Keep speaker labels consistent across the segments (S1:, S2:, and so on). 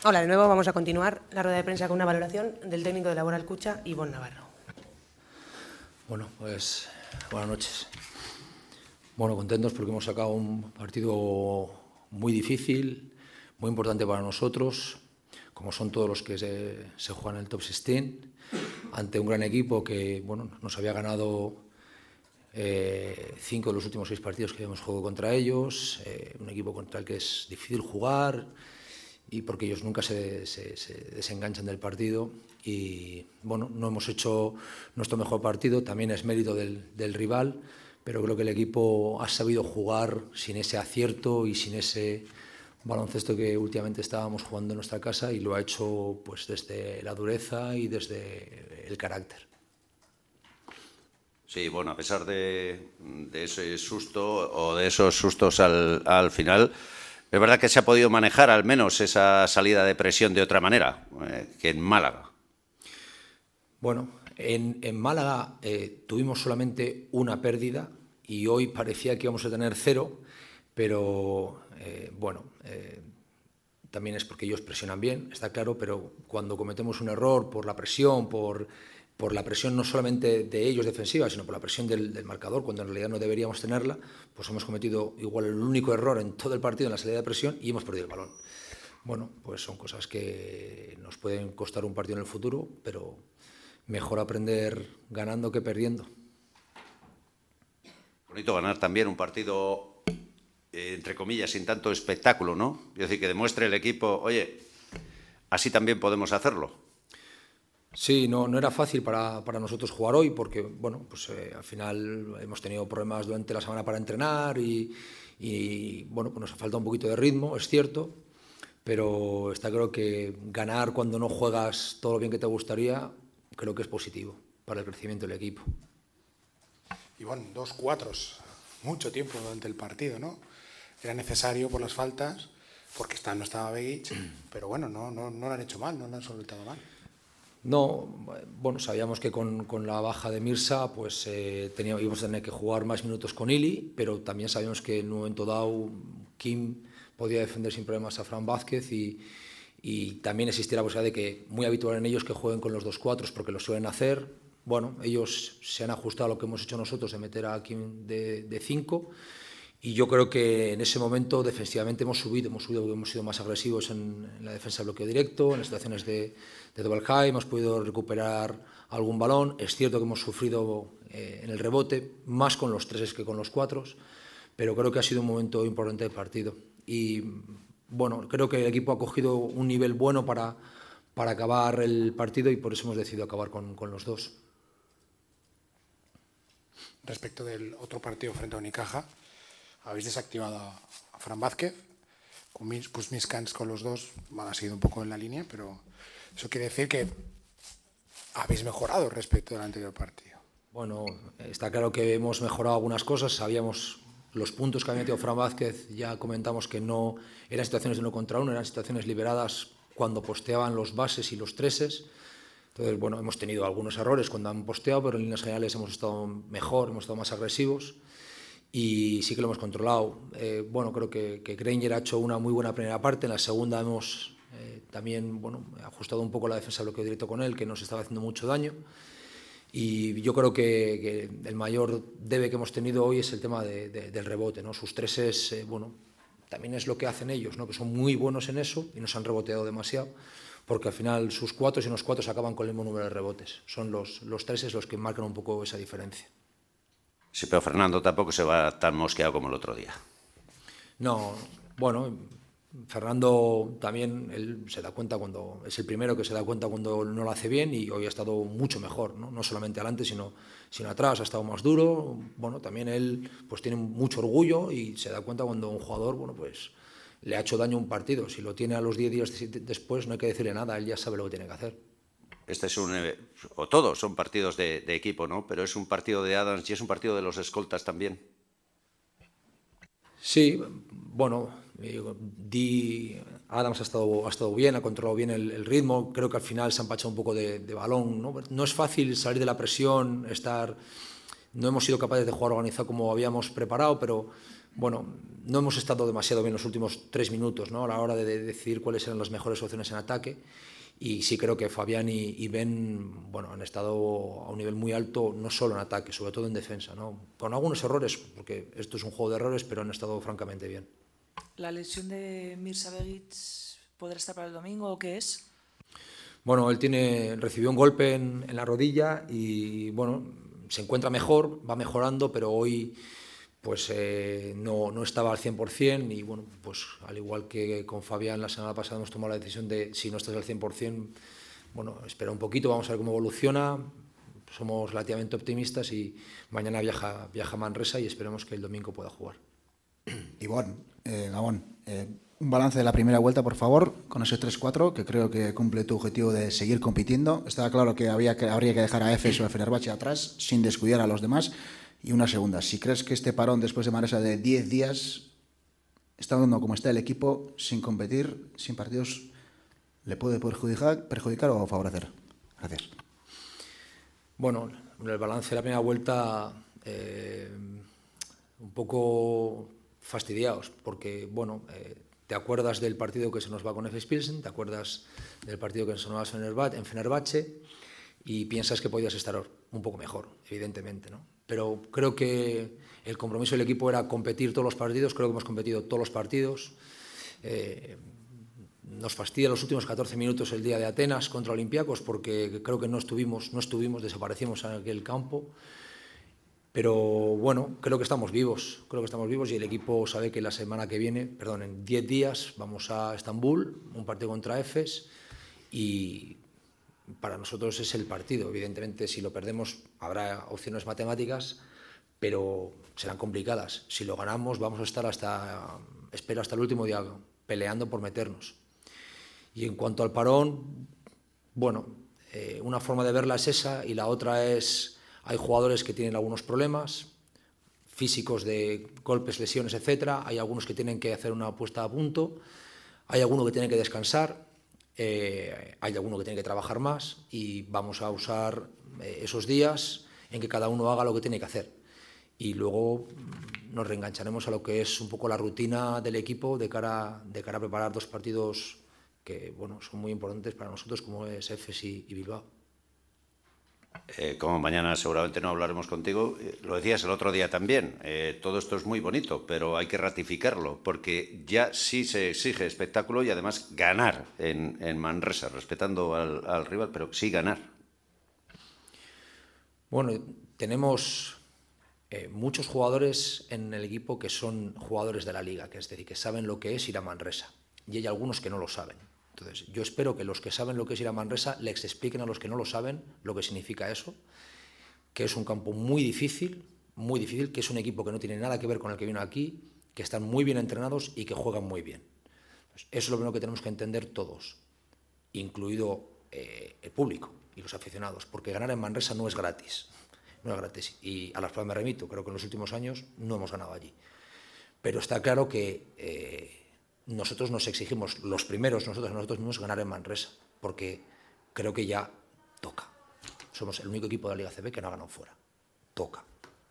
S1: Hola, de nuevo vamos a continuar la rueda de prensa con una valoración del técnico de Laboral Cucha, Ivonne Navarro.
S2: Bueno, pues buenas noches. Bueno, contentos porque hemos sacado un partido muy difícil, muy importante para nosotros, como son todos los que se juegan en el top 16, ante un gran equipo que bueno, nos había ganado 5 de los últimos 6 partidos que hemos jugado contra ellos, un equipo contra el que es difícil jugar y porque ellos nunca se desenganchan del partido y bueno, no hemos hecho nuestro mejor partido, también es mérito del rival, pero creo que el equipo ha sabido jugar sin ese acierto y sin ese baloncesto que últimamente estábamos jugando en nuestra casa y lo ha hecho pues desde la dureza y desde el carácter.
S3: Sí, bueno, a pesar de ese susto o de esos sustos al final, es verdad que se ha podido manejar al menos esa salida de presión de otra manera que en Málaga.
S2: Bueno, en Málaga tuvimos solamente una pérdida y hoy parecía que íbamos a tener 0, pero también es porque ellos presionan bien, está claro, pero cuando cometemos un error por la presión, por la presión no solamente de ellos defensiva, sino por la presión del marcador, cuando en realidad no deberíamos tenerla, pues hemos cometido igual el único error en todo el partido en la salida de presión y hemos perdido el balón. Bueno, pues son cosas que nos pueden costar un partido en el futuro, pero mejor aprender ganando que perdiendo.
S3: Bonito ganar también un partido, entre comillas, sin tanto espectáculo, ¿no? Es decir, que demuestre el equipo, oye, así también podemos hacerlo.
S2: Sí, no era fácil para nosotros jugar hoy porque, bueno, pues al final hemos tenido problemas durante la semana para entrenar y bueno, pues nos ha faltado un poquito de ritmo, es cierto, pero está claro que ganar cuando no juegas todo lo bien que te gustaría, creo que es positivo para el crecimiento del equipo.
S4: Y bueno, 2 cuatros, mucho tiempo durante el partido, ¿no? Era necesario por las faltas, porque no estaba Begic, pero bueno, no lo han hecho mal, no lo han soltado mal.
S2: No, bueno, sabíamos que con la baja de Mirza pues íbamos a tener que jugar más minutos con Ili, pero también sabíamos que en un momento dado Kim podía defender sin problemas a Fran Vázquez y también existía la posibilidad de que, muy habitual en ellos, que jueguen con los 2-4 porque lo suelen hacer. Bueno, ellos se han ajustado a lo que hemos hecho nosotros de meter a Kim de 5 y yo creo que en ese momento defensivamente hemos subido porque hemos sido más agresivos en la defensa de bloqueo directo, en las situaciones de double high, hemos podido recuperar algún balón. Es cierto que hemos sufrido en el rebote, más con los 3 que con los 4, pero creo que ha sido un momento importante del partido. Y bueno, creo que el equipo ha cogido un nivel bueno para acabar el partido y por eso hemos decidido acabar con los 2.
S4: Respecto del otro partido frente a Unicaja, habéis desactivado a Fran Vázquez, con Miskans con los 2, ha sido un poco en la línea, pero eso quiere decir que habéis mejorado respecto al anterior partido.
S2: Bueno, está claro que hemos mejorado algunas cosas, sabíamos los puntos que había metido Fran Vázquez, ya comentamos que no eran situaciones de 1 contra 1, eran situaciones liberadas cuando posteaban los bases y los 3. Entonces, bueno, hemos tenido algunos errores cuando han posteado, pero en líneas generales hemos estado mejor, hemos estado más agresivos y sí que lo hemos controlado. Bueno, creo que Granger ha hecho una muy buena primera parte, en la segunda hemos también ajustado un poco la defensa de bloqueo directo con él, que nos estaba haciendo mucho daño. Y yo creo que el mayor debe que hemos tenido hoy es el tema del rebote, ¿no? Sus 3 también es lo que hacen ellos, ¿no? Que son muy buenos en eso y nos han reboteado demasiado, porque al final sus 4 y los 4 acaban con el mismo número de rebotes. Son los 3 los que marcan un poco esa diferencia.
S3: Sí, pero Fernando tampoco se va tan mosqueado como el otro día.
S2: No, bueno, Fernando también él se da cuenta cuando es el primero que se da cuenta cuando no lo hace bien y hoy ha estado mucho mejor, no solamente adelante sino atrás, ha estado más duro. Bueno, también él pues tiene mucho orgullo y se da cuenta cuando un jugador pues le ha hecho daño a un partido. Si lo tiene a los 10 días después no hay que decirle nada, él ya sabe lo que tiene que hacer.
S3: Este es o todos son partidos de equipo, ¿no? Pero es un partido de Adams y es un partido de los escoltas también.
S2: Sí, bueno, Adams ha estado bien, ha controlado bien el ritmo. Creo que al final se han pachado un poco de balón, ¿no? No es fácil salir de la presión, no hemos sido capaces de jugar organizado como habíamos preparado, pero bueno, no hemos estado demasiado bien los últimos 3 minutos, ¿no? A la hora de decidir cuáles eran las mejores opciones en ataque. Y sí creo que Fabián y Ben, bueno, han estado a un nivel muy alto, no solo en ataque, sobre todo en defensa, ¿no? Con algunos errores, porque esto es un juego de errores, pero han estado francamente bien.
S5: ¿La lesión de Mirza Begic podrá estar para el domingo o qué es?
S2: Bueno, él recibió un golpe en la rodilla y, bueno, se encuentra mejor, va mejorando, pero hoy pues no estaba al 100% y, bueno, pues al igual que con Fabián la semana pasada hemos tomado la decisión de, si no estás al 100%, bueno, espera un poquito, vamos a ver cómo evoluciona, somos relativamente optimistas y mañana viaja a Manresa y esperemos que el domingo pueda jugar.
S6: Ivonne, Gabón, un balance de la primera vuelta, por favor, con ese 3-4, que creo que cumple tu objetivo de seguir compitiendo. Estaba claro que habría que dejar a Efes o a Fenerbahce atrás, sin descuidar a los demás. Y una segunda, si crees que este parón después de Manresa de 10 días, estando como está el equipo, sin competir, sin partidos, ¿le puede perjudicar o favorecer? Gracias.
S2: Bueno, el balance de la primera vuelta, un poco fastidiados, porque, bueno, te acuerdas del partido que se nos va con Efes Pilsen, te acuerdas del partido que se nos va en Fenerbahce y piensas que podías estar un poco mejor, evidentemente, ¿no? Pero creo que el compromiso del equipo era competir todos los partidos, creo que hemos competido todos los partidos. Nos fastidia los últimos 14 minutos el día de Atenas contra Olympiacos porque creo que no estuvimos, desaparecimos en aquel campo. Pero bueno, creo que estamos vivos y el equipo sabe que la semana que viene, en 10 días, vamos a Estambul, un partido contra Efes y para nosotros es el partido. Evidentemente, si lo perdemos habrá opciones matemáticas, pero serán complicadas. Si lo ganamos vamos a estar hasta el último día peleando por meternos. Y en cuanto al parón, bueno, una forma de verla es esa y la otra es, hay jugadores que tienen algunos problemas físicos de golpes, lesiones, etcétera. Hay algunos que tienen que hacer una puesta a punto, hay alguno que tiene que descansar, hay alguno que tiene que trabajar más y vamos a usar esos días en que cada uno haga lo que tiene que hacer. Y luego nos reengancharemos a lo que es un poco la rutina del equipo de cara a preparar 2 partidos que, bueno, son muy importantes para nosotros, como es Efes y Bilbao.
S3: Como mañana seguramente no hablaremos contigo, lo decías el otro día también, todo esto es muy bonito, pero hay que ratificarlo, porque ya sí se exige espectáculo y además ganar en Manresa, respetando al rival, pero sí ganar.
S2: Bueno, tenemos muchos jugadores en el equipo que son jugadores de la liga, que es decir, que saben lo que es ir a Manresa, y hay algunos que no lo saben. Entonces, yo espero que los que saben lo que es ir a Manresa les expliquen a los que no lo saben lo que significa eso, que es un campo muy difícil, que es un equipo que no tiene nada que ver con el que vino aquí, que están muy bien entrenados y que juegan muy bien. Pues eso es lo primero que tenemos que entender todos, incluido el público y los aficionados, porque ganar en Manresa no es gratis. No es gratis. Y a las pruebas me remito, creo que en los últimos años no hemos ganado allí. Pero está claro que nosotros nos exigimos, los primeros, nosotros mismos, ganar en Manresa, porque creo que ya toca. Somos el único equipo de la Liga CB que no ha ganado fuera. Toca.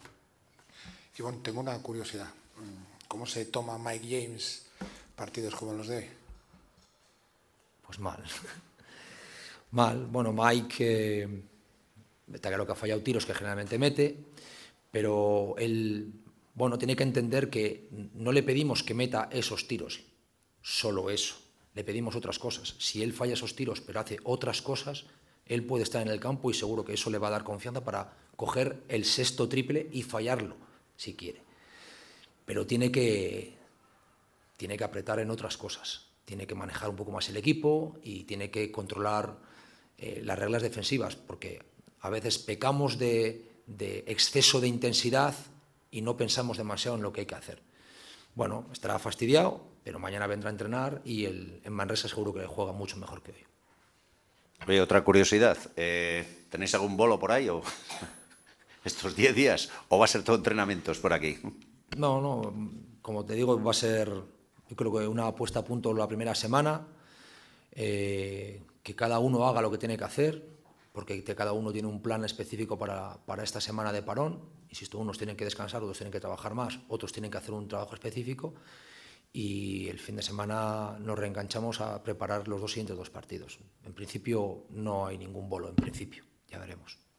S4: Y bueno, tengo una curiosidad. ¿Cómo se toma Mike James partidos como los de hoy?
S2: Pues mal. Mal. Bueno, Mike, está claro que ha fallado tiros que generalmente mete, pero él, bueno, tiene que entender que no le pedimos que meta esos tiros, solo eso. Le pedimos otras cosas. Si él falla esos tiros pero hace otras cosas, él puede estar en el campo y seguro que eso le va a dar confianza para coger el 6º triple y fallarlo, si quiere. Pero tiene que apretar en otras cosas. Tiene que manejar un poco más el equipo y tiene que controlar las reglas defensivas, porque a veces pecamos de exceso de intensidad y no pensamos demasiado en lo que hay que hacer. Bueno, estará fastidiado, pero mañana vendrá a entrenar y en Manresa seguro que juega mucho mejor que hoy.
S3: Oye, otra curiosidad, ¿tenéis algún bolo por ahí o estos 10 días o va a ser todo entrenamientos por aquí?
S2: No, como te digo, va a ser, yo creo que una puesta a punto la primera semana, que cada uno haga lo que tiene que hacer, porque cada uno tiene un plan específico para esta semana de parón. Insisto, unos tienen que descansar, otros tienen que trabajar más, otros tienen que hacer un trabajo específico, y el fin de semana nos reenganchamos a preparar los siguientes 2 partidos. En principio no hay ningún bolo, en principio, ya veremos.